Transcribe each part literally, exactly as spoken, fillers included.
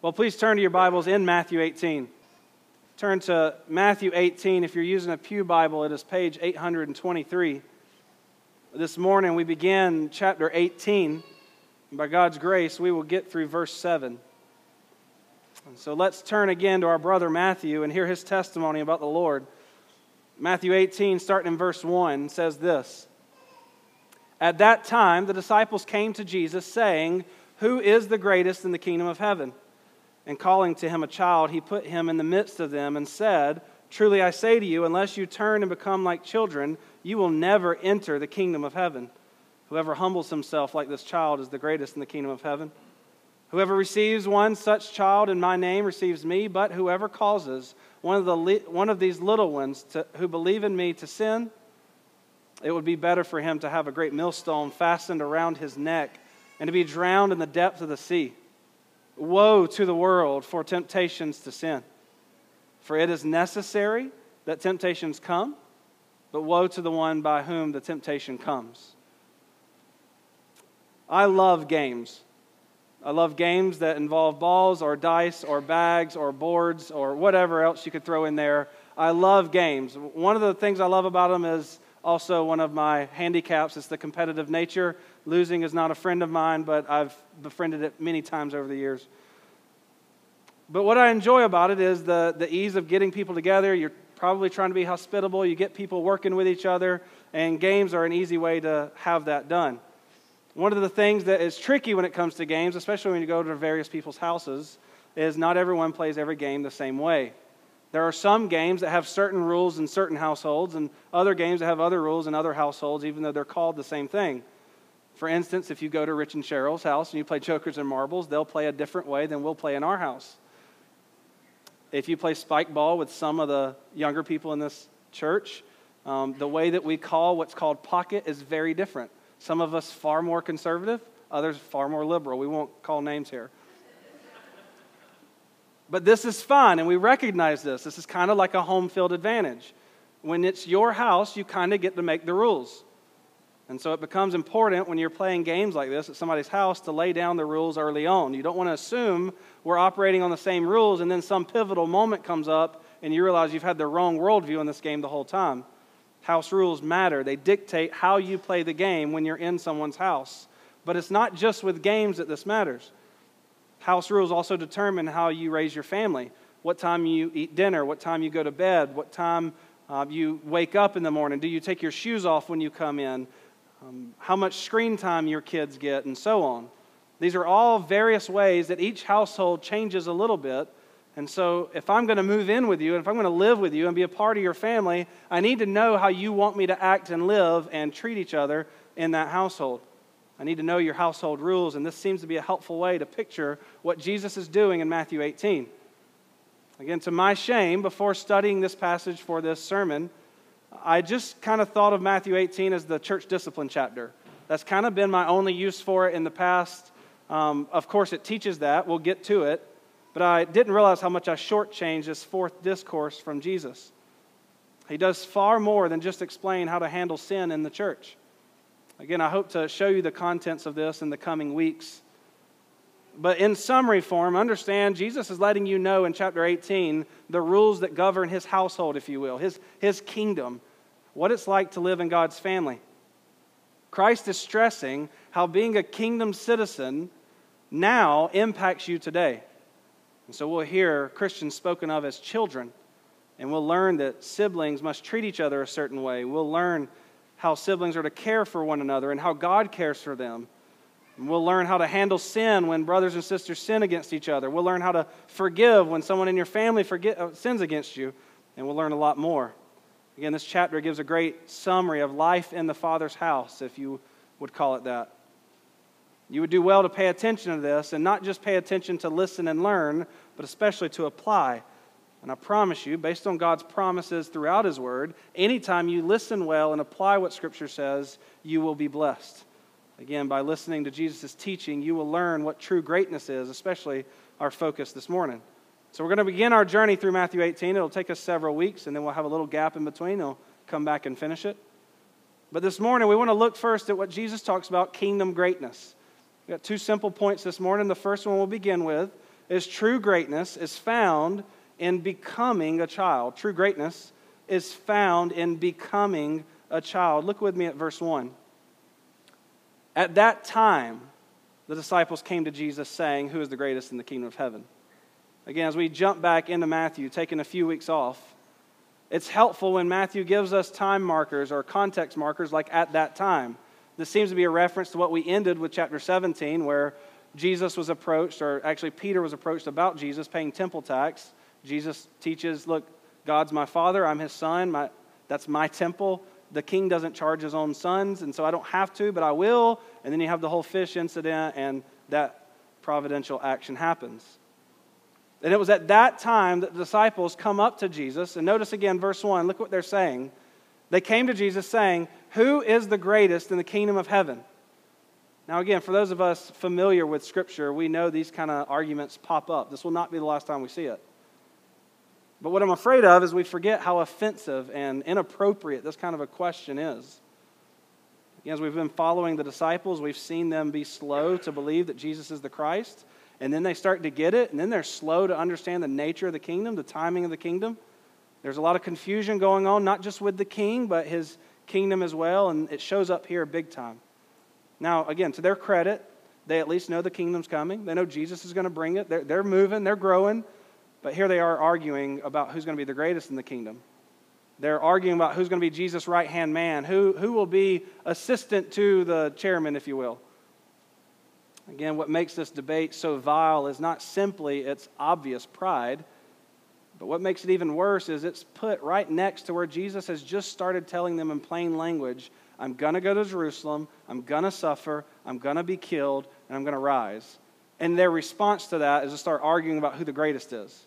Well, please turn to your Bibles in Matthew eighteen. Turn to Matthew eighteen. If you're using a pew Bible, it is page eight hundred twenty-three. This morning we begin chapter eighteen. And by God's grace, we will get through verse seven. And so let's turn again to our brother Matthew and hear his testimony about the Lord. Matthew eighteen, starting in verse one, says this. At that time, the disciples came to Jesus, saying, "Who is the greatest in the kingdom of heaven?" And calling to him a child, he put him in the midst of them and said, "Truly I say to you, unless you turn and become like children, you will never enter the kingdom of heaven. Whoever humbles himself like this child is the greatest in the kingdom of heaven. Whoever receives one such child in my name receives me, but whoever causes one of the one of these little ones to, who believe in me to sin, it would be better for him to have a great millstone fastened around his neck and to be drowned in the depth of the sea. Woe to the world for temptations to sin. For it is necessary that temptations come, but woe to the one by whom the temptation comes." I love games. I love games that involve balls or dice or bags or boards or whatever else you could throw in there. I love games. One of the things I love about them is also one of my handicaps. It's the competitive nature. Losing is not a friend of mine, but I've befriended it many times over the years. But what I enjoy about it is the, the ease of getting people together. You're probably trying to be hospitable. You get people working with each other, and games are an easy way to have that done. One of the things that is tricky when it comes to games, especially when you go to various people's houses, is not everyone plays every game the same way. There are some games that have certain rules in certain households and other games that have other rules in other households, even though they're called the same thing. For instance, if you go to Rich and Cheryl's house and you play jokers and marbles, they'll play a different way than we'll play in our house. If you play spike ball with some of the younger people in this church, um, the way that we call what's called pocket is very different. Some of us far more conservative, others far more liberal. We won't call names here. But this is fun, and we recognize this. This is kind of like a home field advantage. When it's your house, you kind of get to make the rules. And so it becomes important when you're playing games like this at somebody's house to lay down the rules early on. You don't want to assume we're operating on the same rules, and then some pivotal moment comes up, and you realize you've had the wrong worldview in this game the whole time. House rules matter. They dictate how you play the game when you're in someone's house. But it's not just with games that this matters. House rules also determine how you raise your family, what time you eat dinner, what time you go to bed, what time uh, you wake up in the morning, do you take your shoes off when you come in, um, how much screen time your kids get, and so on. These are all various ways that each household changes a little bit. And so if I'm going to move in with you, and if I'm going to live with you and be a part of your family, I need to know how you want me to act and live and treat each other in that household. I need to know your household rules, and this seems to be a helpful way to picture what Jesus is doing in Matthew eighteen. Again, to my shame, before studying this passage for this sermon, I just kind of thought of Matthew eighteen as the church discipline chapter. That's kind of been my only use for it in the past. Um, of course, it teaches that. We'll get to it. But I didn't realize how much I shortchanged this fourth discourse from Jesus. He does far more than just explain how to handle sin in the church. Again, I hope to show you the contents of this in the coming weeks. But in summary form, understand Jesus is letting you know in chapter eighteen the rules that govern his household, if you will, his, his kingdom, what it's like to live in God's family. Christ is stressing how being a kingdom citizen now impacts you today. And so we'll hear Christians spoken of as children, and we'll learn that siblings must treat each other a certain way. We'll learn how siblings are to care for one another and how God cares for them. And we'll learn how to handle sin when brothers and sisters sin against each other. We'll learn how to forgive when someone in your family forget, uh, sins against you, and we'll learn a lot more. Again, this chapter gives a great summary of life in the Father's house, if you would call it that. You would do well to pay attention to this, and not just pay attention to listen and learn, but especially to apply. And I promise you, based on God's promises throughout His Word, anytime you listen well and apply what Scripture says, you will be blessed. Again, by listening to Jesus' teaching, you will learn what true greatness is, especially our focus this morning. So we're going to begin our journey through Matthew eighteen. It'll take us several weeks, and then we'll have a little gap in between. We'll come back and finish it. But this morning, we want to look first at what Jesus talks about, kingdom greatness. We've got two simple points this morning. The first one we'll begin with is true greatness is found in becoming a child. True greatness is found in becoming a child. Look with me at verse one. At that time, the disciples came to Jesus saying, "Who is the greatest in the kingdom of heaven?" Again, as we jump back into Matthew, taking a few weeks off, it's helpful when Matthew gives us time markers or context markers like "at that time." This seems to be a reference to what we ended with chapter seventeen, where Jesus was approached, or actually Peter was approached about Jesus paying temple tax. Jesus teaches, look, God's my Father, I'm His Son, my, that's my temple. The king doesn't charge his own sons, and so I don't have to, but I will. And then you have the whole fish incident, and that providential action happens. And it was at that time that the disciples come up to Jesus, and notice again verse one, look what they're saying. They came to Jesus saying, "Who is the greatest in the kingdom of heaven?" Now again, for those of us familiar with Scripture, we know these kind of arguments pop up. This will not be the last time we see it. But what I'm afraid of is we forget how offensive and inappropriate this kind of a question is. As we've been following the disciples, we've seen them be slow to believe that Jesus is the Christ, and then they start to get it, and then they're slow to understand the nature of the kingdom, the timing of the kingdom. There's a lot of confusion going on, not just with the king, but his kingdom as well, and it shows up here big time. Now, again, to their credit, they at least know the kingdom's coming. They know Jesus is going to bring it. They're, they're moving, they're growing. But here they are arguing about who's going to be the greatest in the kingdom. They're arguing about who's going to be Jesus' right-hand man, who, who will be assistant to the chairman, if you will. Again, what makes this debate so vile is not simply its obvious pride, but what makes it even worse is it's put right next to where Jesus has just started telling them in plain language, I'm going to go to Jerusalem, I'm going to suffer, I'm going to be killed, and I'm going to rise. And their response to that is to start arguing about who the greatest is.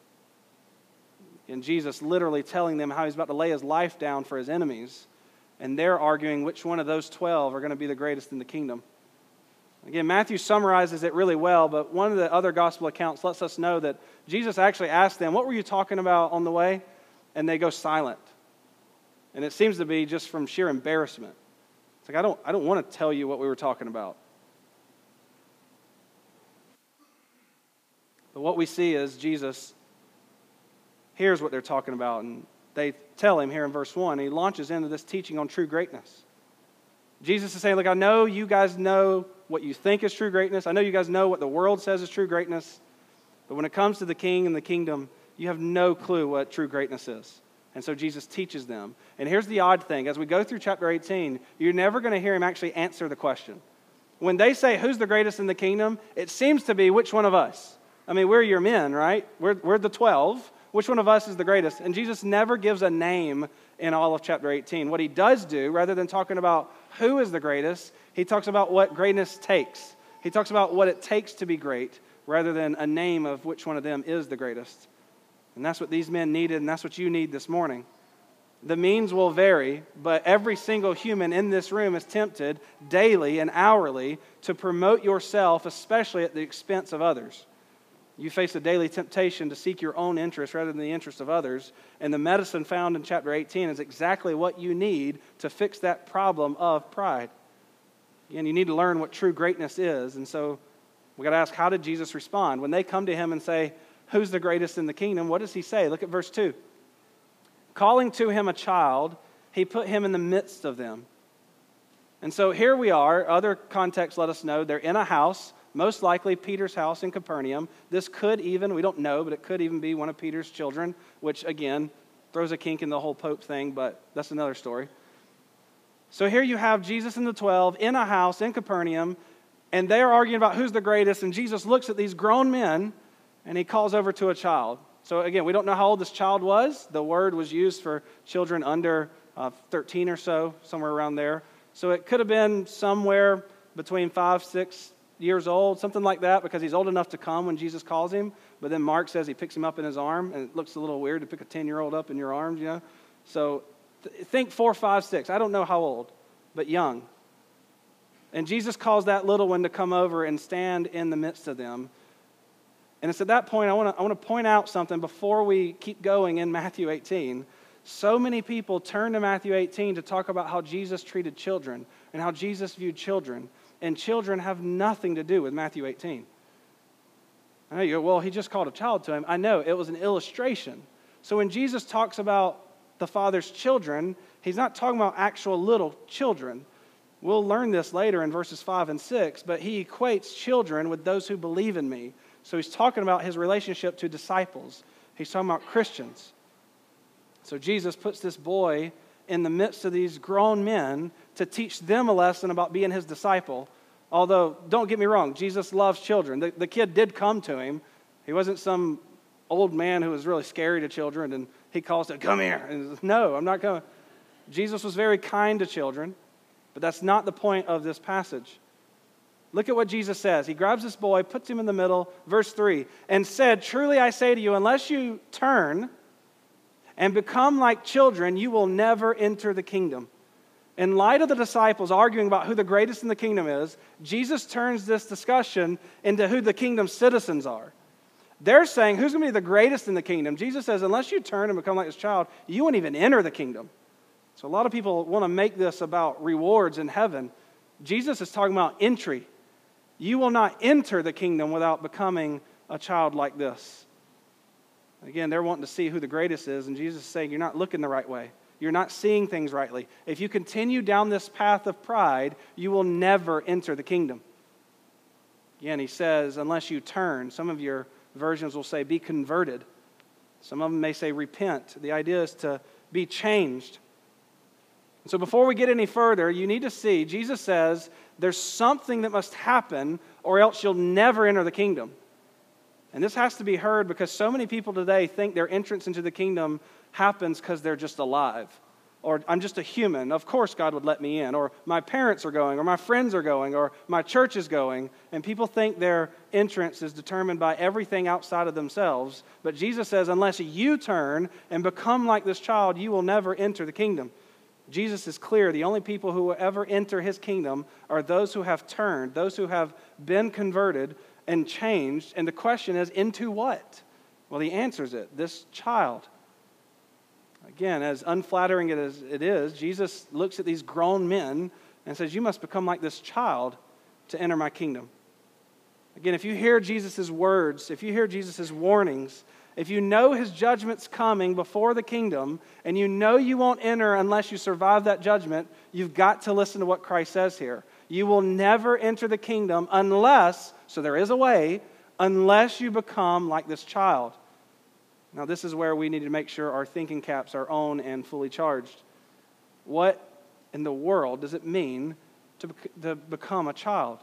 And Jesus literally telling them how he's about to lay his life down for his enemies. And they're arguing which one of those twelve are going to be the greatest in the kingdom. Again, Matthew summarizes it really well, but one of the other gospel accounts lets us know that Jesus actually asked them, "What were you talking about on the way?" And they go silent. And it seems to be just from sheer embarrassment. It's like, I don't, I don't want to tell you what we were talking about. But what we see is Jesus hears what they're talking about, and they tell him here in verse one, he launches into this teaching on true greatness. Jesus is saying, look, I know you guys know what you think is true greatness. I know you guys know what the world says is true greatness. But when it comes to the king and the kingdom, you have no clue what true greatness is. And so Jesus teaches them. And here's the odd thing. As we go through chapter eighteen, you're never going to hear him actually answer the question. When they say, who's the greatest in the kingdom? It seems to be, which one of us? I mean, we're your men, right? We're, we're the twelve. Which one of us is the greatest? And Jesus never gives a name in all of chapter eighteen. What he does do, rather than talking about who is the greatest, he talks about what greatness takes. He talks about what it takes to be great, rather than a name of which one of them is the greatest. And that's what these men needed, and that's what you need this morning. The means will vary, but every single human in this room is tempted daily and hourly to promote yourself, especially at the expense of others. You face a daily temptation to seek your own interest rather than the interest of others. And the medicine found in chapter eighteen is exactly what you need to fix that problem of pride. Again, you need to learn what true greatness is. And so we've got to ask, how did Jesus respond? When they come to him and say, who's the greatest in the kingdom? What does he say? Look at verse two. Calling to him a child, he put him in the midst of them. And so here we are. Other contexts let us know they're in a house, most likely Peter's house in Capernaum. This could even, we don't know, but it could even be one of Peter's children, which again throws a kink in the whole Pope thing, but that's another story. So here you have Jesus and the twelve in a house in Capernaum, and they're arguing about who's the greatest, and Jesus looks at these grown men, and he calls over to a child. So again, we don't know how old this child was. The word was used for children under uh, thirteen or so, somewhere around there. So it could have been somewhere between five, six years old, something like that, because he's old enough to come when Jesus calls him. But then Mark says he picks him up in his arm, and it looks a little weird to pick a ten-year-old up in your arms, you know. So th- think four, five, six. I don't know how old, but young. And Jesus calls that little one to come over and stand in the midst of them. And it's at that point, I want to I want to point out something before we keep going in Matthew eighteen. So many people turn to Matthew eighteen to talk about how Jesus treated children and how Jesus viewed children. And children have nothing to do with Matthew eighteen. I know you go, well, he just called a child to him. I know, it was an illustration. So when Jesus talks about the Father's children, he's not talking about actual little children. We'll learn this later in verses five and six, but he equates children with those who believe in me. So he's talking about his relationship to disciples. He's talking about Christians. So Jesus puts this boy in the midst of these grown men to teach them a lesson about being his disciple. Although, don't get me wrong, Jesus loves children. The, the kid did come to him. He wasn't some old man who was really scary to children, and he calls to, come here. And he says, no, I'm not coming. Jesus was very kind to children, but that's not the point of this passage. Look at what Jesus says. He grabs this boy, puts him in the middle, verse three, and said, truly I say to you, unless you turn and become like children, you will never enter the kingdom. In light of the disciples arguing about who the greatest in the kingdom is, Jesus turns this discussion into who the kingdom's citizens are. They're saying, who's going to be the greatest in the kingdom? Jesus says, unless you turn and become like this child, you won't even enter the kingdom. So a lot of people want to make this about rewards in heaven. Jesus is talking about entry. You will not enter the kingdom without becoming a child like this. Again, they're wanting to see who the greatest is, and Jesus is saying, you're not looking the right way. You're not seeing things rightly. If you continue down this path of pride, you will never enter the kingdom. Again, he says, unless you turn. Some of your versions will say, be converted. Some of them may say, repent. The idea is to be changed. And so before we get any further, you need to see, Jesus says, there's something that must happen or else you'll never enter the kingdom. And this has to be heard because so many people today think their entrance into the kingdom happens because they're just alive. Or I'm just a human. Of course God would let me in. Or my parents are going. Or my friends are going. Or my church is going. And people think their entrance is determined by everything outside of themselves. But Jesus says, unless you turn and become like this child, you will never enter the kingdom. Jesus is clear. The only people who will ever enter his kingdom are those who have turned, those who have been converted and changed. And the question is, into what? Well, he answers it, this child. Again, as unflattering as it is, Jesus looks at these grown men and says, you must become like this child to enter my kingdom. Again, if you hear Jesus' words, if you hear Jesus' warnings, if you know his judgment's coming before the kingdom, and you know you won't enter unless you survive that judgment, you've got to listen to what Christ says here. You will never enter the kingdom unless, so there is a way, unless you become like this child. Now, this is where we need to make sure our thinking caps are on and fully charged. What in the world does it mean to, to become a child?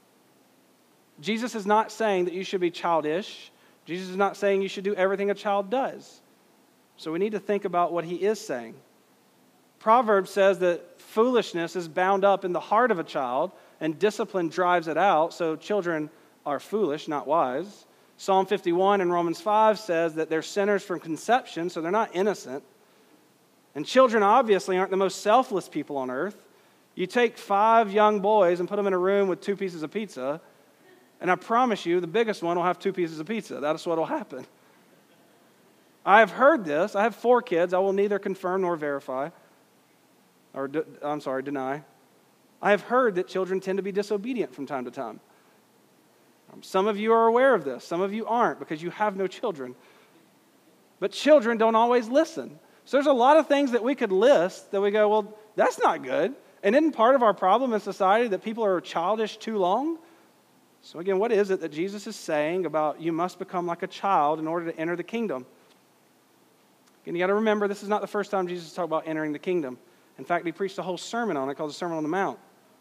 Jesus is not saying that you should be childish. Jesus is not saying you should do everything a child does. So we need to think about what he is saying. Proverbs says that foolishness is bound up in the heart of a child, and discipline drives it out, so children are foolish, not wise. Psalm fifty-one and Romans five says that they're sinners from conception, so they're not innocent. And children obviously aren't the most selfless people on earth. You take five young boys and put them in a room with two pieces of pizza, and I promise you the biggest one will have two pieces of pizza. That's what will happen. I have heard this. I have four kids. I will neither confirm nor verify, or de- I'm sorry, deny. I have heard that children tend to be disobedient from time to time. Some of you are aware of this. Some of you aren't because you have no children. But children don't always listen. So there's a lot of things that we could list that we go, well, that's not good. And isn't part of our problem in society that people are childish too long? So again, what is it that Jesus is saying about you must become like a child in order to enter the kingdom? Again, you got to remember, this is not the first time Jesus talked about entering the kingdom. In fact, he preached a whole sermon on it called the Sermon on the Mount.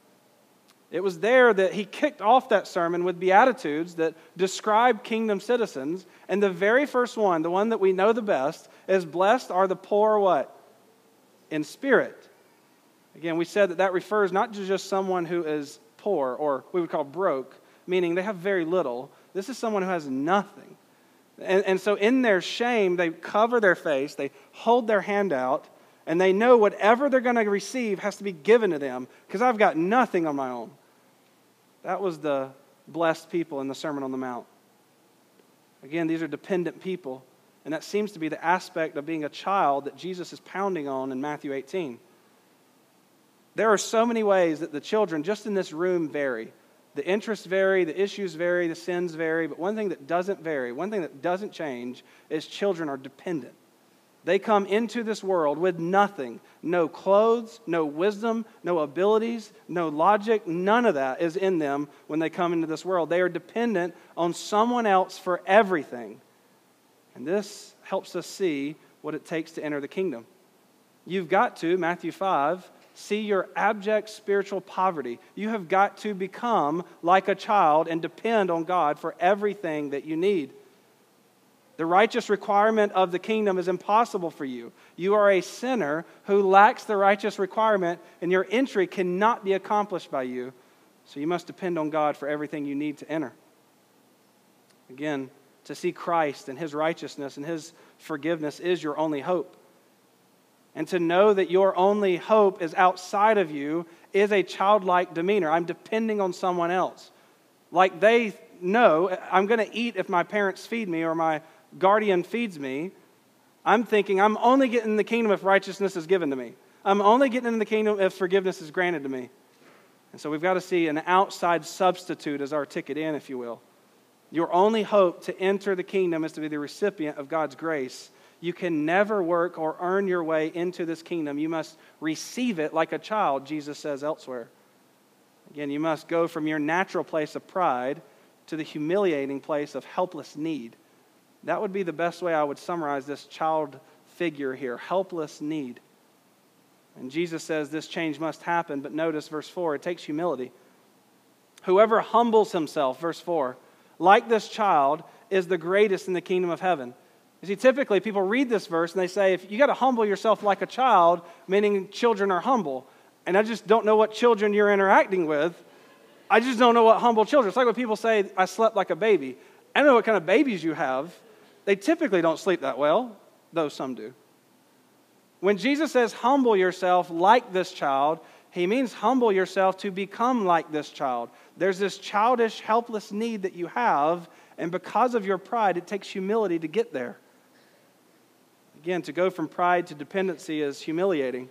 It was there that he kicked off that sermon with Beatitudes that describe kingdom citizens. And the very first one, the one that we know the best, is blessed are the poor what? In spirit. Again, we said that that refers not to just someone who is poor, or we would call broke, meaning they have very little. This is someone who has nothing. And, and so in their shame, they cover their face, they hold their hand out, and they know whatever they're going to receive has to be given to them because I've got nothing on my own. That was the blessed people in the Sermon on the Mount. Again, these are dependent people, and that seems to be the aspect of being a child that Jesus is pounding on in Matthew eighteen. There are so many ways that the children just in this room vary. The interests vary, the issues vary, the sins vary, but one thing that doesn't vary, one thing that doesn't change is children are dependent. They come into this world with nothing, no clothes, no wisdom, no abilities, no logic, none of that is in them when they come into this world. They are dependent on someone else for everything. And this helps us see what it takes to enter the kingdom. You've got to, Matthew five, see your abject spiritual poverty. You have got to become like a child and depend on God for everything that you need. The righteous requirement of the kingdom is impossible for you. You are a sinner who lacks the righteous requirement, and your entry cannot be accomplished by you. So you must depend on God for everything you need to enter. Again, to see Christ and His righteousness and His forgiveness is your only hope. And to know that your only hope is outside of you is a childlike demeanor. I'm depending on someone else. Like they know, I'm going to eat if my parents feed me or my guardian feeds me. I'm thinking I'm only getting in the kingdom if righteousness is given to me. I'm only getting in the kingdom if forgiveness is granted to me. And so we've got to see an outside substitute as our ticket in, if you will. Your only hope to enter the kingdom is to be the recipient of God's grace. You can never work or earn your way into this kingdom. You must receive it like a child, Jesus says elsewhere. Again, you must go from your natural place of pride to the humiliating place of helpless need. That would be the best way I would summarize this child figure here, helpless need. And Jesus says this change must happen, but notice verse four, it takes humility. Whoever humbles himself, verse four, like this child is the greatest in the kingdom of heaven. You see, typically people read this verse and they say, if you got to humble yourself like a child, meaning children are humble. And I just don't know what children you're interacting with. I just don't know what humble children. It's like when people say, I slept like a baby. I don't know what kind of babies you have. They typically don't sleep that well, though some do. When Jesus says, humble yourself like this child, He means humble yourself to become like this child. There's this childish, helpless need that you have, and because of your pride, it takes humility to get there. Again, to go from pride to dependency is humiliating.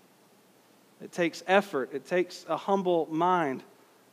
It takes effort. It takes a humble mind.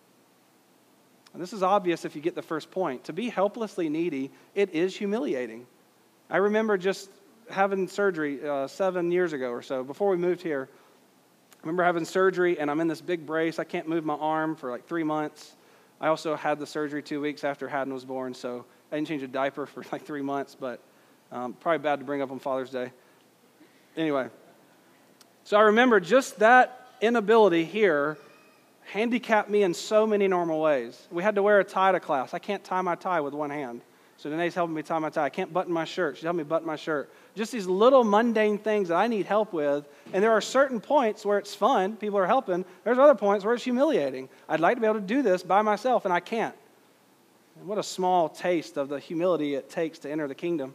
And this is obvious if you get the first point. To be helplessly needy, it is humiliating. I remember just having surgery uh, seven years ago or so, before we moved here. I remember having surgery, and I'm in this big brace. I can't move my arm for like three months. I also had the surgery two weeks after Haddon was born, so I didn't change a diaper for like three months, but um, probably bad to bring up on Father's Day. Anyway, so I remember just that inability here handicapped me in so many normal ways. We had to wear a tie to class. I can't tie my tie with one hand. So Danae's helping me tie my tie. I can't button my shirt. She's helping me button my shirt. Just these little mundane things that I need help with. And there are certain points where it's fun. People are helping. There's other points where it's humiliating. I'd like to be able to do this by myself, and I can't. And what a small taste of the humility it takes to enter the kingdom.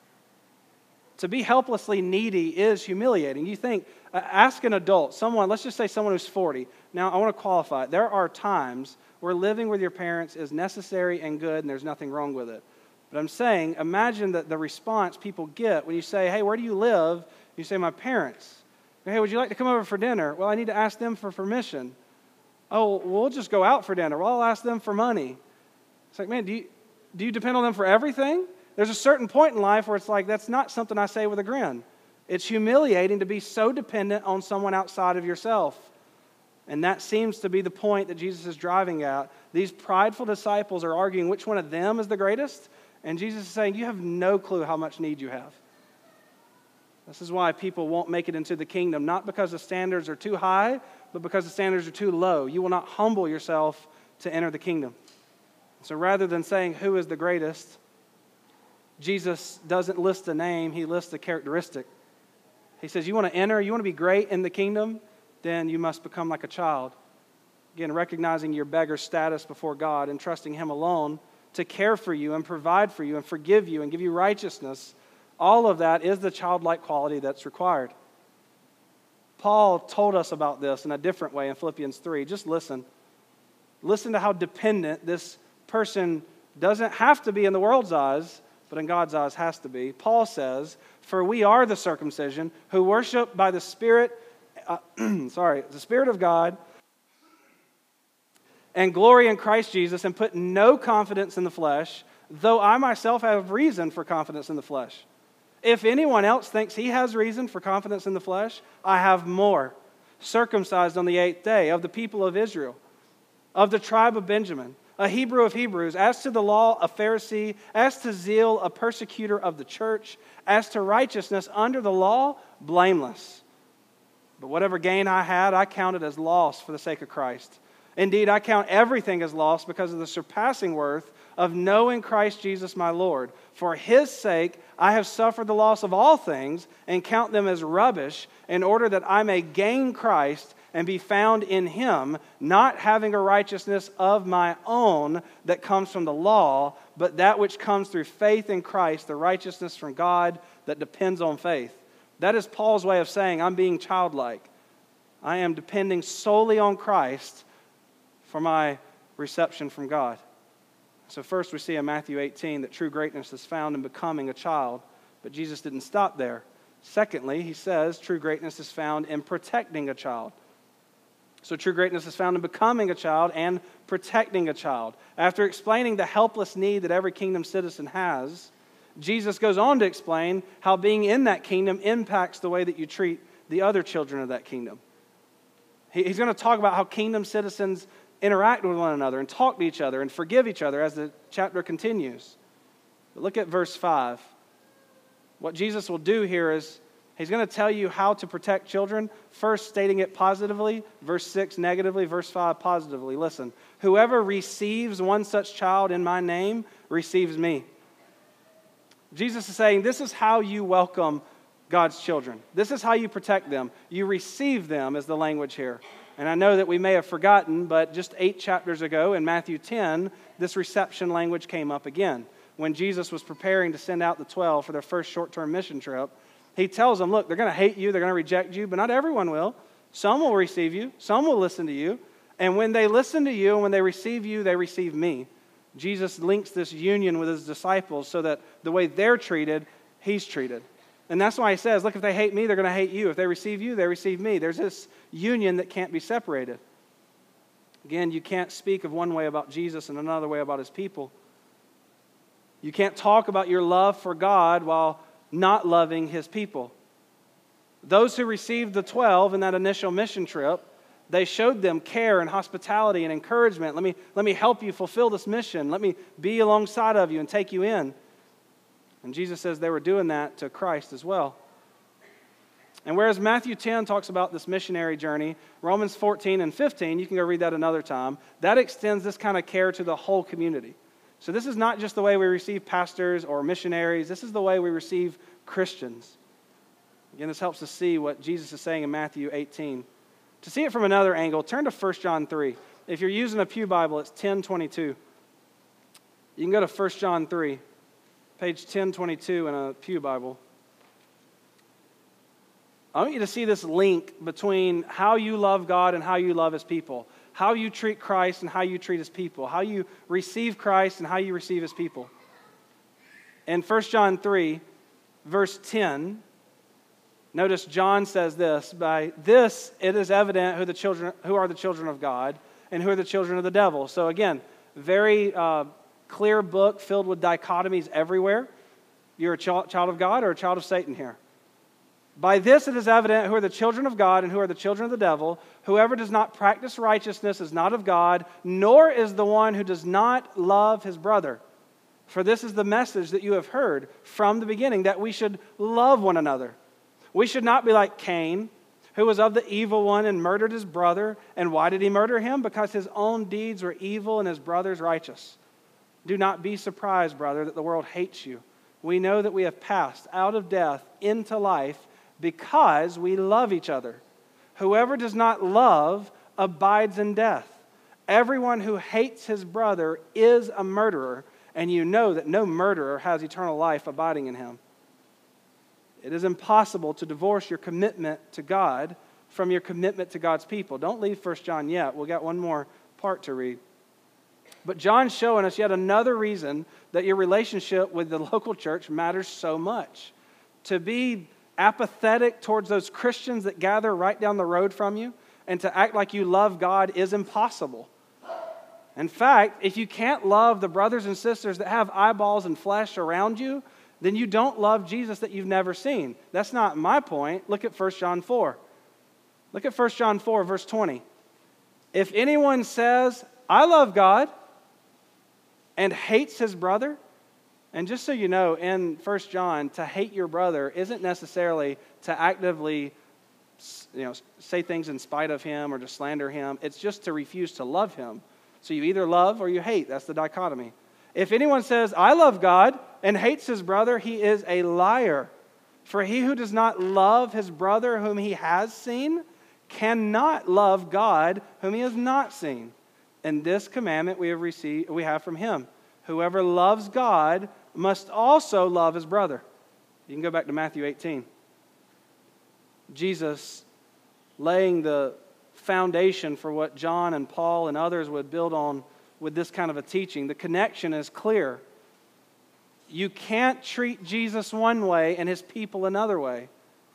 To be helplessly needy is humiliating. You think, uh, ask an adult, someone, let's just say someone who's forty. Now, I want to qualify it. There are times where living with your parents is necessary and good, and there's nothing wrong with it. But I'm saying, imagine that the response people get when you say, hey, where do you live? You say, my parents. Hey, would you like to come over for dinner? Well, I need to ask them for permission. Oh, we'll just go out for dinner. Well, I'll ask them for money. It's like, man, do you, do you depend on them for everything? There's a certain point in life where it's like, that's not something I say with a grin. It's humiliating to be so dependent on someone outside of yourself. And that seems to be the point that Jesus is driving at. These prideful disciples are arguing which one of them is the greatest. And Jesus is saying, you have no clue how much need you have. This is why people won't make it into the kingdom, not because the standards are too high, but because the standards are too low. You will not humble yourself to enter the kingdom. So rather than saying who is the greatest, Jesus doesn't list a name, He lists a characteristic. He says, you want to enter, you want to be great in the kingdom, then you must become like a child. Again, recognizing your beggar status before God and trusting Him alone to care for you and provide for you and forgive you and give you righteousness. All of that is the childlike quality that's required. Paul told us about this in a different way in Philippians three. Just listen. Listen to how dependent this person doesn't have to be in the world's eyes, but in God's eyes has to be. Paul says, for we are the circumcision who worship by the Spirit, uh, sorry, the Spirit of God and glory in Christ Jesus and put no confidence in the flesh, though I myself have reason for confidence in the flesh. If anyone else thinks he has reason for confidence in the flesh, I have more. Circumcised on the eighth day, of the people of Israel, of the tribe of Benjamin, a Hebrew of Hebrews, as to the law, a Pharisee, as to zeal, a persecutor of the church, as to righteousness under the law, blameless. But whatever gain I had, I counted as loss for the sake of Christ. Indeed, I count everything as loss because of the surpassing worth of knowing Christ Jesus my Lord. For His sake, I have suffered the loss of all things and count them as rubbish, in order that I may gain Christ and be found in Him, not having a righteousness of my own that comes from the law, but that which comes through faith in Christ, the righteousness from God that depends on faith. That is Paul's way of saying, I'm being childlike. I am depending solely on Christ for my reception from God. So first we see in Matthew eighteen that true greatness is found in becoming a child, but Jesus didn't stop there. Secondly, he says true greatness is found in protecting a child. So true greatness is found in becoming a child and protecting a child. After explaining the helpless need that every kingdom citizen has, Jesus goes on to explain how being in that kingdom impacts the way that you treat the other children of that kingdom. He's going to talk about how kingdom citizens interact with one another and talk to each other and forgive each other as the chapter continues. But look at verse five. What Jesus will do here is He's going to tell you how to protect children, first stating it positively, verse six negatively, verse five positively. Listen, whoever receives one such child in my name receives me. Jesus is saying this is how you welcome God's children. This is how you protect them. You receive them is the language here. And I know that we may have forgotten, but just eight chapters ago in Matthew ten, this reception language came up again. When Jesus was preparing to send out the twelve for their first short-term mission trip, He tells them, look, they're going to hate you, they're going to reject you, but not everyone will. Some will receive you, some will listen to you. And when they listen to you and when they receive you, they receive me. Jesus links this union with His disciples so that the way they're treated, He's treated. And that's why He says, look, if they hate me, they're going to hate you. If they receive you, they receive me. There's this union that can't be separated. Again, you can't speak of one way about Jesus and another way about His people. You can't talk about your love for God while not loving His people. Those who received the twelve in that initial mission trip, they showed them care and hospitality and encouragement. Let me, let me help you fulfill this mission. Let me be alongside of you and take you in. And Jesus says they were doing that to Christ as well. And whereas Matthew ten talks about this missionary journey, Romans fourteen and fifteen, you can go read that another time, that extends this kind of care to the whole community. So this is not just the way we receive pastors or missionaries. This is the way we receive Christians. Again, this helps us see what Jesus is saying in Matthew eighteen. To see it from another angle, turn to First John three. If you're using a pew Bible, it's ten twenty-two. You can go to First John three, page ten twenty-two in a pew Bible. I want you to see this link between how you love God and how you love His people. How you treat Christ and how you treat His people. How you receive Christ and how you receive His people. In First John three, verse ten, notice John says this, by this it is evident who the children, who are the children of God and who are the children of the devil. So again, very uh, clear book filled with dichotomies everywhere. You're a ch- child of God or a child of Satan here. By this it is evident who are the children of God and who are the children of the devil. Whoever does not practice righteousness is not of God, nor is the one who does not love his brother. For this is the message that you have heard from the beginning, that we should love one another. We should not be like Cain, who was of the evil one and murdered his brother. And why did he murder him? Because his own deeds were evil and his brother's righteous. Do not be surprised, brother, that the world hates you. We know that we have passed out of death into life because we love each other. Whoever does not love abides in death. Everyone who hates his brother is a murderer, and you know that no murderer has eternal life abiding in him. It is impossible to divorce your commitment to God from your commitment to God's people. Don't leave First John yet. We've got one more part to read. But John's showing us yet another reason that your relationship with the local church matters so much. To be apathetic towards those Christians that gather right down the road from you and to act like you love God is impossible. In fact, if you can't love the brothers and sisters that have eyeballs and flesh around you, then you don't love Jesus that you've never seen. That's not my point. Look at First John four. Look at First John four, verse twenty. If anyone says, I love God, and hates his brother, and just so you know, in First John, to hate your brother isn't necessarily to actively, you know, say things in spite of him or to slander him. It's just to refuse to love him. So you either love or you hate. That's the dichotomy. If anyone says, I love God, and hates his brother, he is a liar. For he who does not love his brother whom he has seen cannot love God whom he has not seen. And this commandment we have received, we have from him. Whoever loves God must also love his brother. You can go back to Matthew eighteen. Jesus laying the foundation for what John and Paul and others would build on with this kind of a teaching. The connection is clear. You can't treat Jesus one way and his people another way.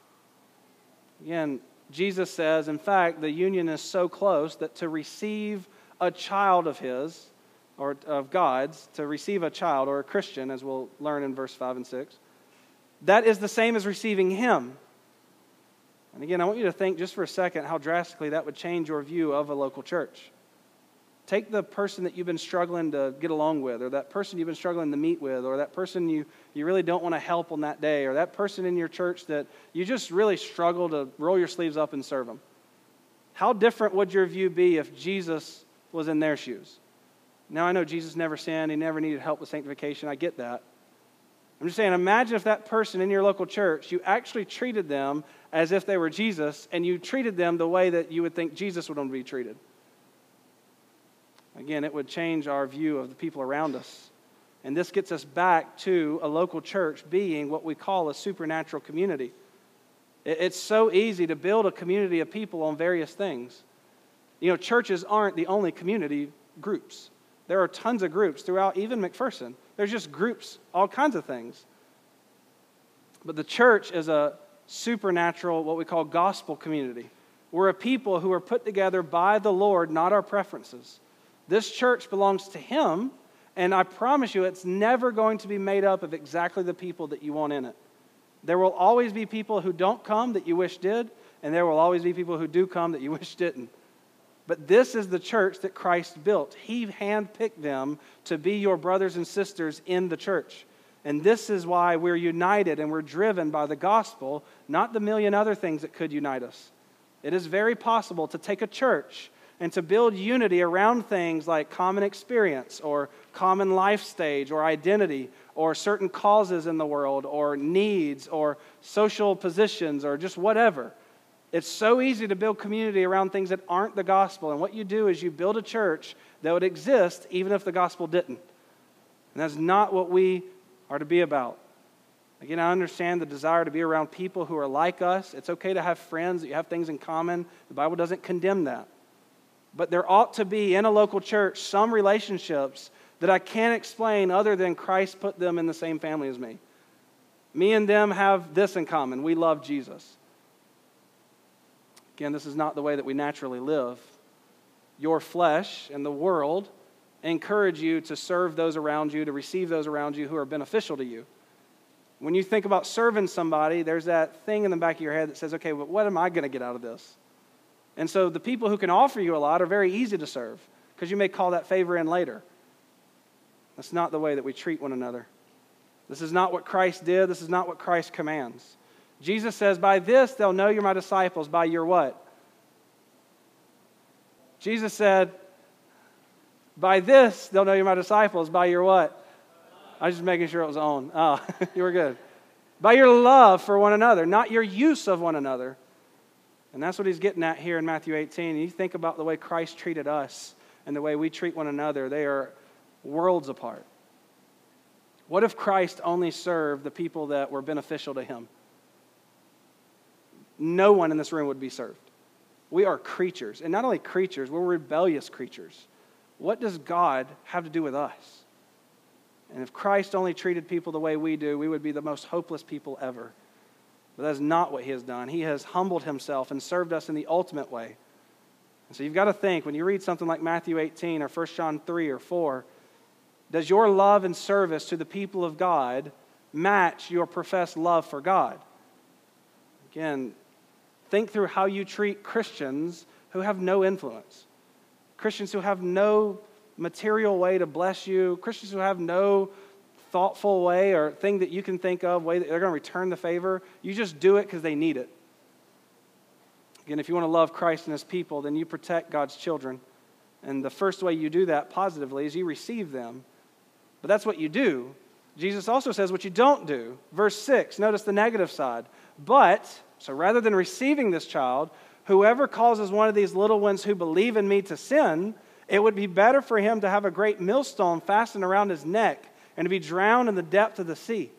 Again, Jesus says, in fact, the union is so close that to receive a child of his, or of God's, to receive a child or a Christian, as we'll learn in verse five and six, that is the same as receiving him. And again, I want you to think just for a second how drastically that would change your view of a local church. Take the person that you've been struggling to get along with, or that person you've been struggling to meet with, or that person you, you really don't want to help on that day, or that person in your church that you just really struggle to roll your sleeves up and serve them. How different would your view be if Jesus was in their shoes? Now, I know Jesus never sinned. He never needed help with sanctification. I get that. I'm just saying, imagine if that person in your local church, you actually treated them as if they were Jesus, and you treated them the way that you would think Jesus would want to be treated. Again, it would change our view of the people around us. And this gets us back to a local church being what we call a supernatural community. It's so easy to build a community of people on various things. You know, churches aren't the only community groups. There are tons of groups throughout, even McPherson. There's just groups, all kinds of things. But the church is a supernatural, what we call gospel community. We're a people who are put together by the Lord, not our preferences. This church belongs to him, and I promise you it's never going to be made up of exactly the people that you want in it. There will always be people who don't come that you wish did, and there will always be people who do come that you wish didn't. But this is the church that Christ built. He handpicked them to be your brothers and sisters in the church. And this is why we're united and we're driven by the gospel, not the million other things that could unite us. It is very possible to take a church and to build unity around things like common experience or common life stage or identity or certain causes in the world or needs or social positions or just whatever. It's so easy to build community around things that aren't the gospel. And what you do is you build a church that would exist even if the gospel didn't. And that's not what we are to be about. Again, I understand the desire to be around people who are like us. It's okay to have friends, that you have things in common. The Bible doesn't condemn that. But there ought to be in a local church some relationships that I can't explain other than Christ put them in the same family as me. Me and them have this in common. We love Jesus. Again, this is not the way that we naturally live. Your flesh and the world encourage you to serve those around you, to receive those around you who are beneficial to you. When you think about serving somebody, there's that thing in the back of your head that says, okay, but what am I going to get out of this? And so the people who can offer you a lot are very easy to serve because you may call that favor in later. That's not the way that we treat one another. This is not what Christ did. This is not what Christ commands. Jesus says, by this they'll know you're my disciples, by your what? Jesus said, by this they'll know you're my disciples, by your what? I was just making sure it was on. Oh, you were good. By your love for one another, not your use of one another. And that's what he's getting at here in Matthew eighteen. And you think about the way Christ treated us and the way we treat one another. They are worlds apart. What if Christ only served the people that were beneficial to him? No one in this room would be served. We are creatures. And not only creatures, we're rebellious creatures. What does God have to do with us? And if Christ only treated people the way we do, we would be the most hopeless people ever. But that's not what he has done. He has humbled himself and served us in the ultimate way. And so you've got to think, when you read something like Matthew eighteen or First John three or four, does your love and service to the people of God match your professed love for God? Again, think through how you treat Christians who have no influence. Christians who have no material way to bless you. Christians who have no thoughtful way or thing that you can think of, way that they're going to return the favor. You just do it because they need it. Again, if you want to love Christ and His people, then you protect God's children. And the first way you do that positively is you receive them. But that's what you do. Jesus also says what you don't do. Verse six, notice the negative side. But, so rather than receiving this child, whoever causes one of these little ones who believe in me to sin, it would be better for him to have a great millstone fastened around his neck and to be drowned in the depth of the sea.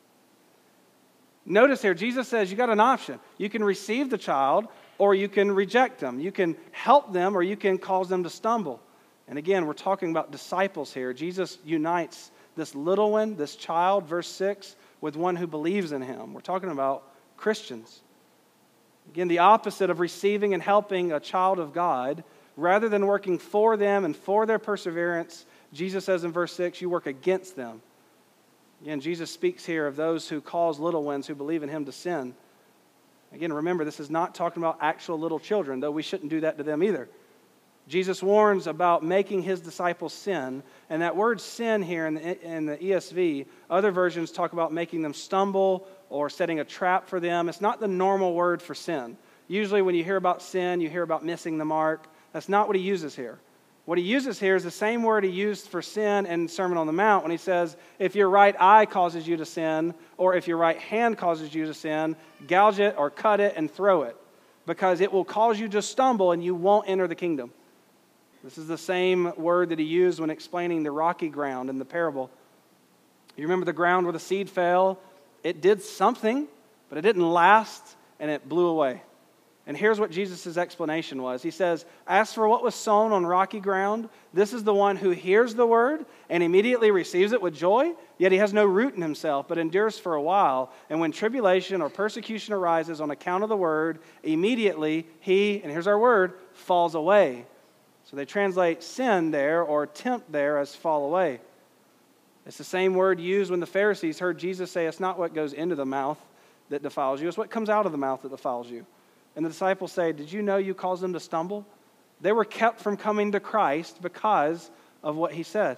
Notice here, Jesus says you got an option. You can receive the child or you can reject them. You can help them or you can cause them to stumble. And again, we're talking about disciples here. Jesus unites this little one, this child, verse six, with one who believes in Him. We're talking about Christians. Again, the opposite of receiving and helping a child of God, rather than working for them and for their perseverance, Jesus says in verse six, you work against them. Again, Jesus speaks here of those who cause little ones who believe in Him to sin. Again, remember, this is not talking about actual little children, though we shouldn't do that to them either. Jesus warns about making His disciples sin, and that word sin here in the, in the E S V, other versions talk about making them stumble or setting a trap for them. It's not the normal word for sin. Usually when you hear about sin, you hear about missing the mark. That's not what He uses here. What He uses here is the same word He used for sin in Sermon on the Mount when He says, if your right eye causes you to sin, or if your right hand causes you to sin, gouge it or cut it and throw it, because it will cause you to stumble and you won't enter the kingdom. This is the same word that He used when explaining the rocky ground in the parable. You remember the ground where the seed fell? It did something, but it didn't last, and it blew away. And here's what Jesus' explanation was. He says, as for what was sown on rocky ground, this is the one who hears the word and immediately receives it with joy, yet he has no root in himself, but endures for a while. And when tribulation or persecution arises on account of the word, immediately he, and here's our word, falls away. So they translate sin there or tempt there as fall away. It's the same word used when the Pharisees heard Jesus say, it's not what goes into the mouth that defiles you, it's what comes out of the mouth that defiles you. And the disciples say, did you know you caused them to stumble? They were kept from coming to Christ because of what He said.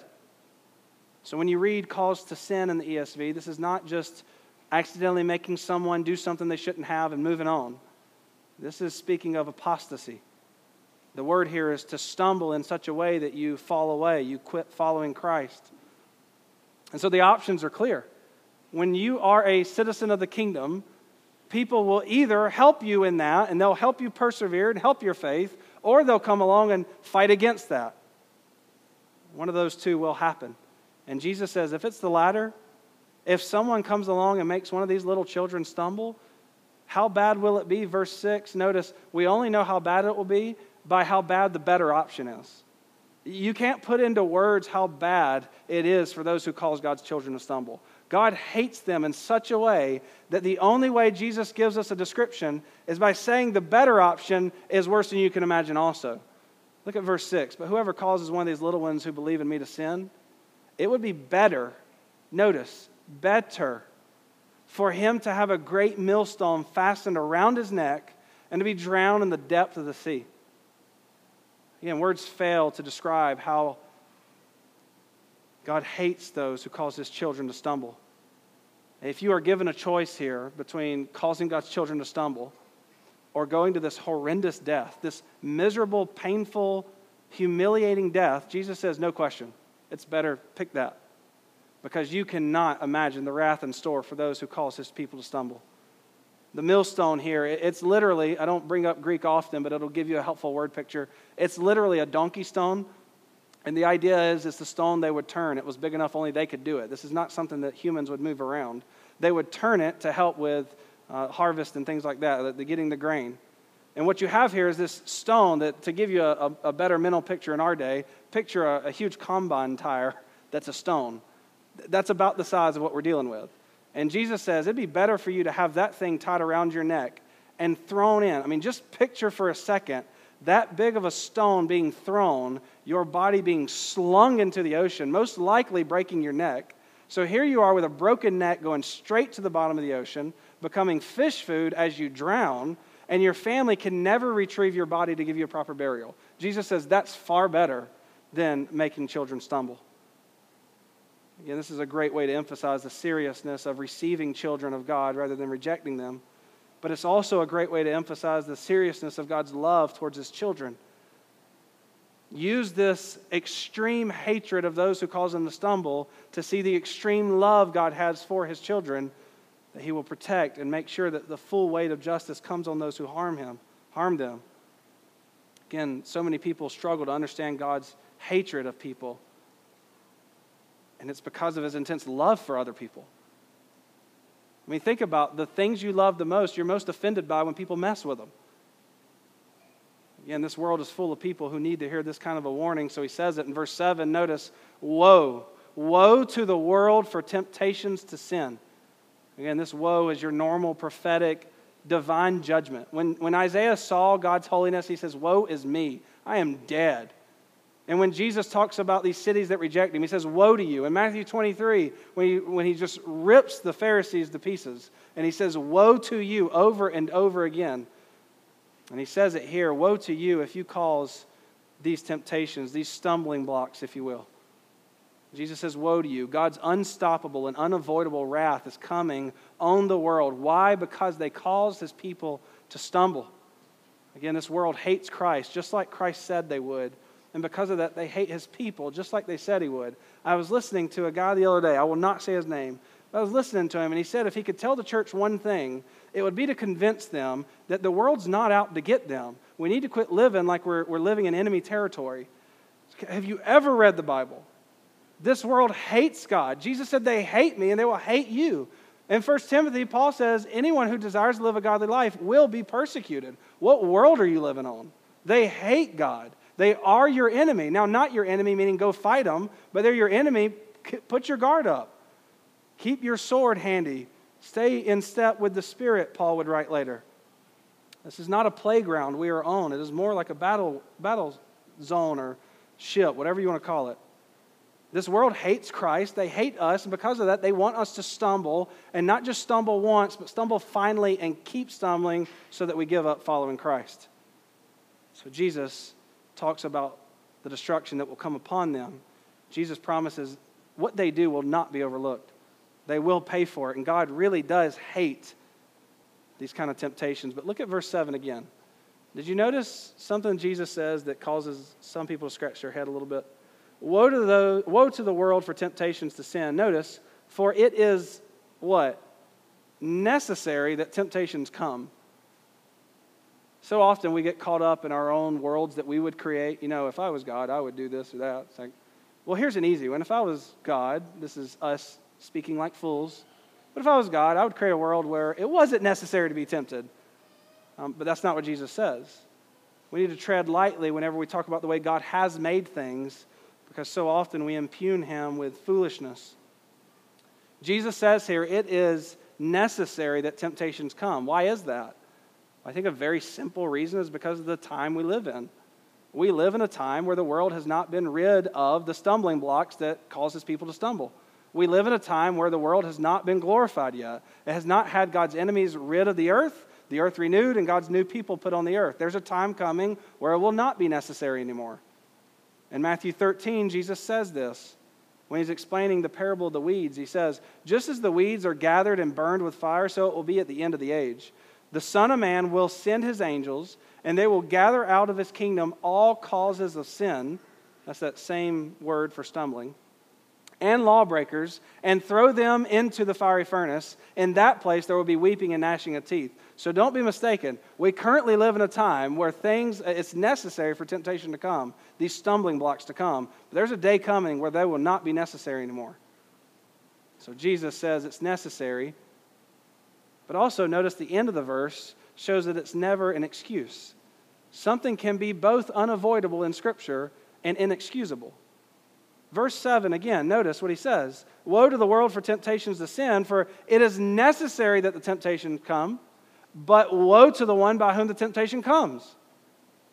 So when you read calls to sin in the E S V, this is not just accidentally making someone do something they shouldn't have and moving on. This is speaking of apostasy. The word here is to stumble in such a way that you fall away, you quit following Christ. And so the options are clear. When you are a citizen of the kingdom, people will either help you in that, and they'll help you persevere and help your faith, or they'll come along and fight against that. One of those two will happen. And Jesus says, if it's the latter, if someone comes along and makes one of these little children stumble, how bad will it be? Verse six, notice, we only know how bad it will be by how bad the better option is. You can't put into words how bad it is for those who cause God's children to stumble. God hates them in such a way that the only way Jesus gives us a description is by saying the better option is worse than you can imagine also. Look at verse six. But whoever causes one of these little ones who believe in me to sin, it would be better, notice, better for him to have a great millstone fastened around his neck and to be drowned in the depth of the sea. Again, words fail to describe how God hates those who cause His children to stumble. If you are given a choice here between causing God's children to stumble or going to this horrendous death, this miserable, painful, humiliating death, Jesus says, no question, it's better pick that, because you cannot imagine the wrath in store for those who cause His people to stumble. The millstone here, it's literally, I don't bring up Greek often, but it'll give you a helpful word picture. It's literally a donkey stone. And the idea is it's the stone they would turn. It was big enough only they could do it. This is not something that humans would move around. They would turn it to help with uh, harvest and things like that, the, the getting the grain. And what you have here is this stone that, to give you a, a better mental picture in our day, picture a, a huge combine tire that's a stone. That's about the size of what we're dealing with. And Jesus says it'd be better for you to have that thing tied around your neck and thrown in. I mean, just picture for a second that big of a stone being thrown, your body being slung into the ocean, most likely breaking your neck. So here you are with a broken neck going straight to the bottom of the ocean, becoming fish food as you drown, and your family can never retrieve your body to give you a proper burial. Jesus says that's far better than making children stumble. Again, this is a great way to emphasize the seriousness of receiving children of God rather than rejecting them. But it's also a great way to emphasize the seriousness of God's love towards His children. Use this extreme hatred of those who cause them to stumble to see the extreme love God has for His children, that He will protect and make sure that the full weight of justice comes on those who harm Him, harm them. Again, so many people struggle to understand God's hatred of people. And it's because of His intense love for other people. I mean, think about the things you love the most, you're most offended by when people mess with them. Again, this world is full of people who need to hear this kind of a warning, so He says it in verse seven. Notice, woe, woe to the world for temptations to sin. Again, this woe is your normal prophetic divine judgment. When, when Isaiah saw God's holiness, he says, woe is me, I am dead. And when Jesus talks about these cities that reject Him, He says, woe to you. In Matthew twenty-three, when he, when he just rips the Pharisees to pieces, and He says, woe to you over and over again. And He says it here, woe to you if you cause these temptations, these stumbling blocks, if you will. Jesus says, woe to you. God's unstoppable and unavoidable wrath is coming on the world. Why? Because they caused His people to stumble. Again, this world hates Christ, just like Christ said they would. And because of that, they hate His people, just like they said He would. I was listening to a guy the other day. I will not say his name. I was listening to him, and he said if he could tell the church one thing, it would be to convince them that the world's not out to get them. We need to quit living like we're, we're living in enemy territory. Have you ever read the Bible? This world hates God. Jesus said they hate me, and they will hate you. In First Timothy, Paul says anyone who desires to live a godly life will be persecuted. What world are you living on? They hate God. They are your enemy. Now, not your enemy, meaning go fight them, but they're your enemy. Put your guard up. Keep your sword handy. Stay in step with the Spirit, Paul would write later. This is not a playground we are on. It is more like a battle, battle zone or ship, whatever you want to call it. This world hates Christ. They hate us, and because of that, they want us to stumble, and not just stumble once, but stumble finally and keep stumbling so that we give up following Christ. So Jesus talks about the destruction that will come upon them. Jesus promises what they do will not be overlooked. They will pay for it, and God really does hate these kind of temptations. But look at verse seven again. Did you notice something Jesus says that causes some people to scratch their head a little bit? Woe to the, woe to the world for temptations to sin. Notice, for it is what? Necessary that temptations come. So often we get caught up in our own worlds that we would create. You know, if I was God, I would do this or that. It's like, well, here's an easy one. If I was God, this is us speaking like fools, but if I was God, I would create a world where it wasn't necessary to be tempted. Um, but that's not what Jesus says. We need to tread lightly whenever we talk about the way God has made things, because so often we impugn Him with foolishness. Jesus says here, it is necessary that temptations come. Why is that? I think a very simple reason is because of the time we live in. We live in a time where the world has not been rid of the stumbling blocks that causes people to stumble. We live in a time where the world has not been glorified yet. It has not had God's enemies rid of the earth, the earth renewed, and God's new people put on the earth. There's a time coming where it will not be necessary anymore. In Matthew thirteen, Jesus says this. When He's explaining the parable of the weeds, He says, just as the weeds are gathered and burned with fire, so it will be at the end of the age. The Son of Man will send His angels, and they will gather out of His kingdom all causes of sin. That's that same word for stumbling. And lawbreakers, and throw them into the fiery furnace. In that place there will be weeping and gnashing of teeth. So don't be mistaken. We currently live in a time where things, it's necessary for temptation to come, these stumbling blocks to come. But there's a day coming where they will not be necessary anymore. So Jesus says it's necessary. But also notice the end of the verse shows that it's never an excuse. Something can be both unavoidable in Scripture and inexcusable. Verse seven, again, notice what he says. Woe to the world for temptations to sin, for it is necessary that the temptation come, but woe to the one by whom the temptation comes.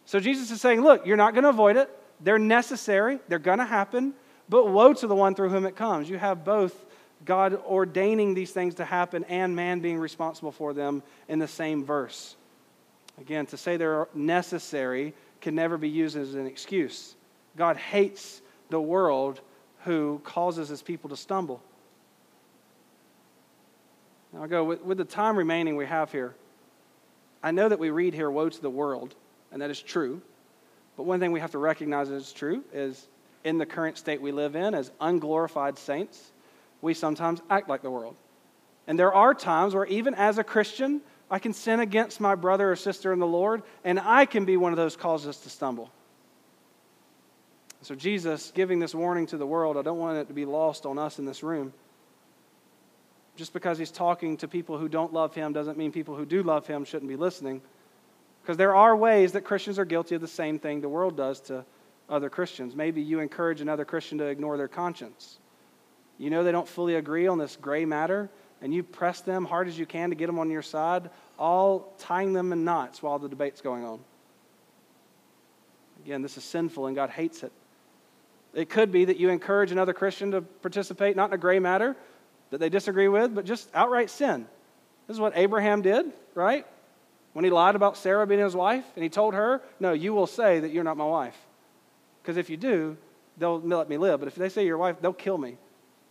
So Jesus is saying, look, you're not going to avoid it. They're necessary. They're going to happen. But woe to the one through whom it comes. You have both God ordaining these things to happen and man being responsible for them in the same verse. Again, to say they're necessary can never be used as an excuse. God hates the world who causes his people to stumble. Now I'll go, with, with the time remaining we have here, I know that we read here, woe to the world, and that is true. But one thing we have to recognize that is true is in the current state we live in, as unglorified saints, we sometimes act like the world. And there are times where even as a Christian, I can sin against my brother or sister in the Lord, and I can be one of those causes to stumble. So Jesus giving this warning to the world, I don't want it to be lost on us in this room. Just because he's talking to people who don't love him doesn't mean people who do love him shouldn't be listening. Because there are ways that Christians are guilty of the same thing the world does to other Christians. Maybe you encourage another Christian to ignore their conscience. You know they don't fully agree on this gray matter, and you press them hard as you can to get them on your side, all tying them in knots while the debate's going on. Again, this is sinful and God hates it. It could be that you encourage another Christian to participate, not in a gray matter that they disagree with, but just outright sin. This is what Abraham did, right? When he lied about Sarah being his wife, and he told her, no, you will say that you're not my wife. Because if you do, they'll let me live. But if they say you're your wife, they'll kill me.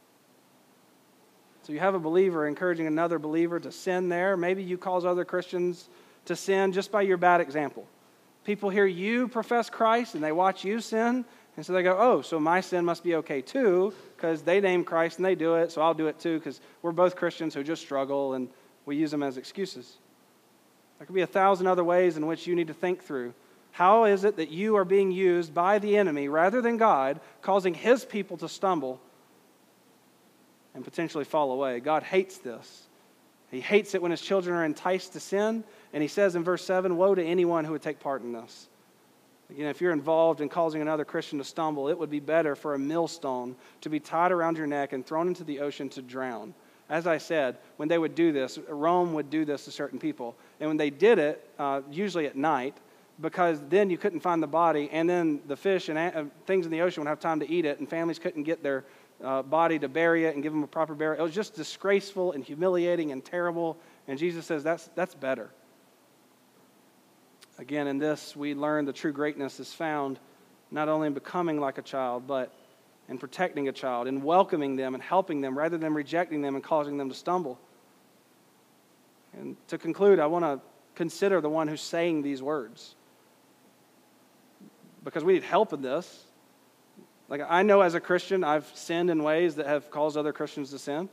So you have a believer encouraging another believer to sin there. Maybe you cause other Christians to sin just by your bad example. People hear you profess Christ, and they watch you sin, and so they go, oh, so my sin must be okay too, because they name Christ and they do it, so I'll do it too, because we're both Christians who just struggle, and we use them as excuses. There could be a thousand other ways in which you need to think through. How is it that you are being used by the enemy rather than God, causing his people to stumble and potentially fall away? God hates this. He hates it when his children are enticed to sin, and he says in verse seven, woe to anyone who would take part in this. Again, if you're involved in causing another Christian to stumble, it would be better for a millstone to be tied around your neck and thrown into the ocean to drown. As I said, when they would do this, Rome would do this to certain people. And when they did it, uh, usually at night, because then you couldn't find the body, and then the fish and uh, things in the ocean would have time to eat it, and families couldn't get their uh, body to bury it and give them a proper burial. It was just disgraceful and humiliating and terrible, and Jesus says that's that's better. Again, in this, we learn the true greatness is found not only in becoming like a child, but in protecting a child, in welcoming them and helping them rather than rejecting them and causing them to stumble. And to conclude, I want to consider the one who's saying these words, because we need help in this. Like, I know as a Christian, I've sinned in ways that have caused other Christians to sin.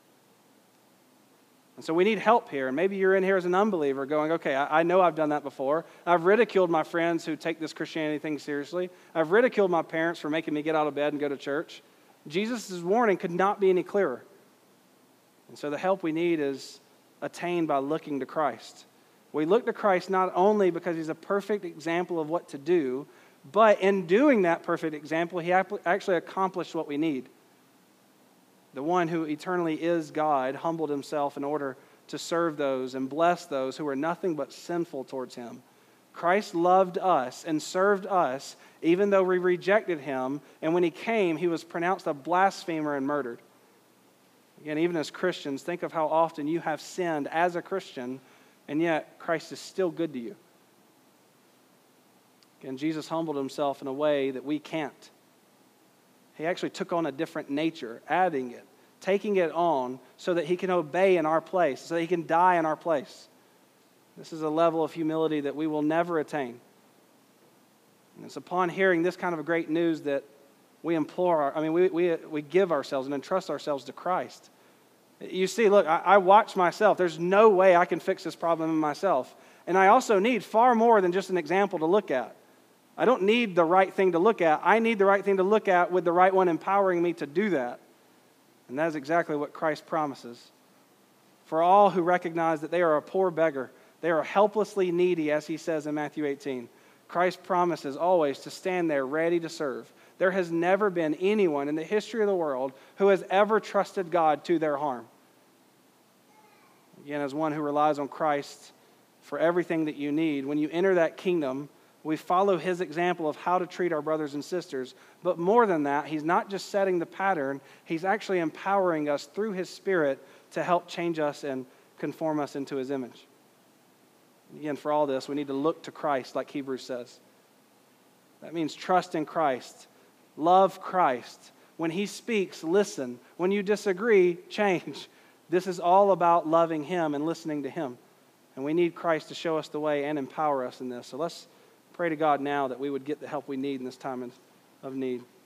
And so we need help here. And maybe you're in here as an unbeliever going, okay, I, I know I've done that before. I've ridiculed my friends who take this Christianity thing seriously. I've ridiculed my parents for making me get out of bed and go to church. Jesus' warning could not be any clearer. And so the help we need is attained by looking to Christ. We look to Christ not only because he's a perfect example of what to do, but in doing that perfect example, he actually accomplished what we need. The one who eternally is God humbled himself in order to serve those and bless those who were nothing but sinful towards him. Christ loved us and served us even though we rejected him, and when he came, he was pronounced a blasphemer and murdered. Again, even as Christians, think of how often you have sinned as a Christian, and yet Christ is still good to you. Again, Jesus humbled himself in a way that we can't. He actually took on a different nature, adding it, taking it on so that he can obey in our place, so that he can die in our place. This is a level of humility that we will never attain. And it's upon hearing this kind of a great news that we implore, our, I mean, we, we, we give ourselves and entrust ourselves to Christ. You see, look, I, I watch myself. There's no way I can fix this problem in myself. And I also need far more than just an example to look at. I don't need the right thing to look at. I need the right thing to look at with the right one empowering me to do that. And that is exactly what Christ promises. For all who recognize that they are a poor beggar, they are helplessly needy, as he says in Matthew eighteen. Christ promises always to stand there ready to serve. There has never been anyone in the history of the world who has ever trusted God to their harm. Again, as one who relies on Christ for everything that you need, when you enter that kingdom, We follow his example of how to treat our brothers and sisters. But more than that, he's not just setting the pattern, he's actually empowering us through his Spirit to help change us and conform us into his image. Again, for all this, we need to look to Christ, like Hebrews says. That means trust in Christ. Love Christ. When he speaks, listen. When you disagree, change. This is all about loving him and listening to him. And we need Christ to show us the way and empower us in this. So let's pray to God now that we would get the help we need in this time of need.